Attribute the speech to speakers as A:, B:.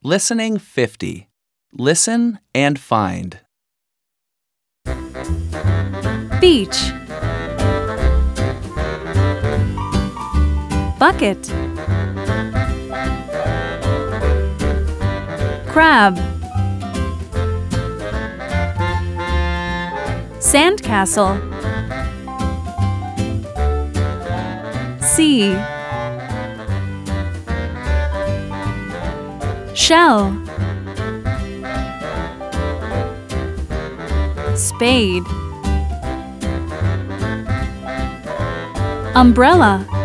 A: Listening 50. Listen and find.
B: Beach. Bucket. Crab. Sandcastle. Sea. Shell. Spade. Umbrella.